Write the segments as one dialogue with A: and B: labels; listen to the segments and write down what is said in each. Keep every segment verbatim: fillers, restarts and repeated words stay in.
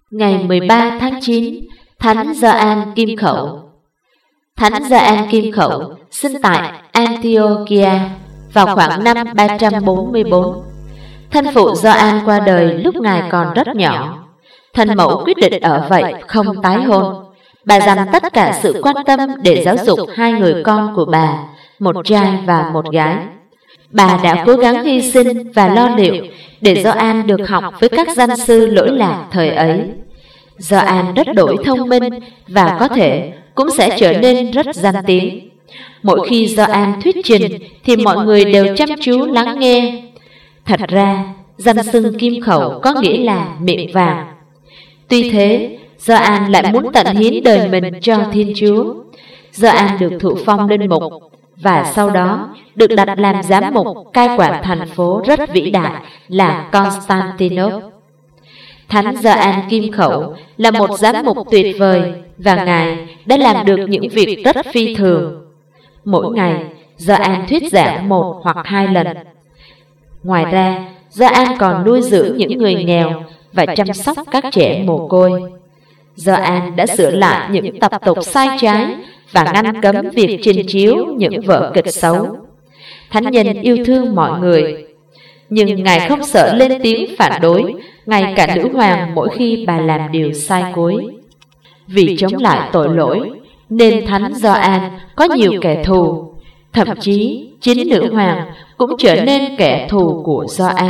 A: Ngày mười ba tháng chín, Thánh Gioan Kim Khẩu. Thánh Gioan Kim Khẩu sinh tại Antiochia vào khoảng năm ba trăm bốn mươi bốn. Thân phụ Gioan qua đời lúc ngài còn rất nhỏ. Thân mẫu quyết định ở vậy không tái hôn. Bà dành tất cả sự quan tâm để giáo dục hai người con của bà, một trai và một gái. Bà đã cố gắng hy sinh và lo liệu để Gioan được học với các danh sư lỗi lạc thời ấy. Gioan rất đổi thông minh và có thể cũng sẽ trở nên rất danh tiếng. Mỗi khi Gioan thuyết trình thì mọi người đều chăm chú lắng nghe. Thật ra, danh xưng Kim Khẩu có nghĩa là miệng vàng. Tuy thế, Gioan lại muốn tận hiến đời mình cho Thiên Chúa. Gioan được thụ phong lên mục và sau đó được đặt làm giám mục cai quản thành phố rất vĩ đại là Constantinople. Thánh Gioan Kim Khẩu là một giám mục tuyệt vời và ngài đã làm được những việc rất phi thường. Mỗi ngày, Gioan thuyết giảng một hoặc hai lần. Ngoài ra, Gioan còn nuôi dưỡng những người nghèo và chăm sóc các trẻ mồ côi. Gioan đã sửa lại những tập tục sai trái và ngăn cấm việc trình chiếu những vở kịch xấu. Thánh nhân yêu thương mọi người, nhưng ngài không sợ lên tiếng phản đối ngay cả nữ hoàng mỗi khi bà làm điều sai cuối. Vì chống lại tội lỗi nên Thánh Gioan có nhiều kẻ thù, thậm chí chính nữ hoàng cũng trở nên kẻ thù của Gioan.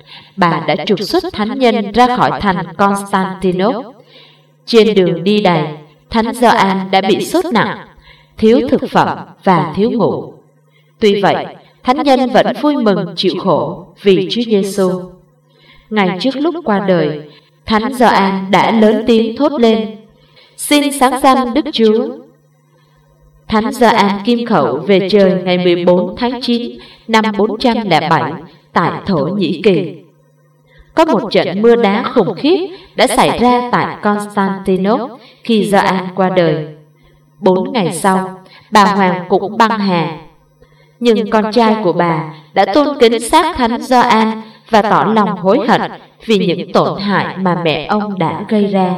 A: Bà đã trục xuất thánh nhân ra khỏi thành Constantinople. Trên đường đi đày, Thánh Gioan đã bị sốt nặng, thiếu thực phẩm và thiếu ngủ. Tuy vậy, thánh nhân vẫn vui mừng chịu khổ vì Chúa Giêsu. Ngay trước lúc qua đời, Thánh Gioan đã lớn tiếng thốt lên: "Xin sáng danh Đức Chúa." Thánh Gioan Kim Khẩu về trời ngày mười bốn tháng chín năm bốn trăm lẻ bảy tại Thổ Nhĩ Kỳ. Có một trận mưa đá khủng khiếp đã xảy ra tại Constantinople khi Gioan qua đời. Bốn ngày sau, bà hoàng cũng băng hà. Nhưng con trai của bà đã tôn kính xác Thánh Gioan và tỏ lòng hối hận vì những tổn hại mà mẹ ông đã gây ra.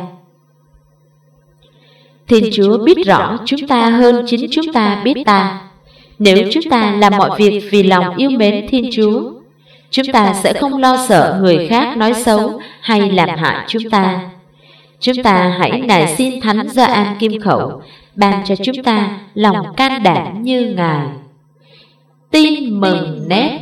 A: Thiên Chúa biết rõ chúng ta hơn chính chúng ta biết ta. Nếu chúng ta làm mọi việc vì lòng yêu mến Thiên Chúa, chúng ta sẽ không lo sợ người khác nói xấu hay làm hại chúng ta. Chúng ta hãy nài xin Thánh Gioan Kim Khẩu ban cho chúng ta lòng can đảm như Ngài. Tin mừng nét.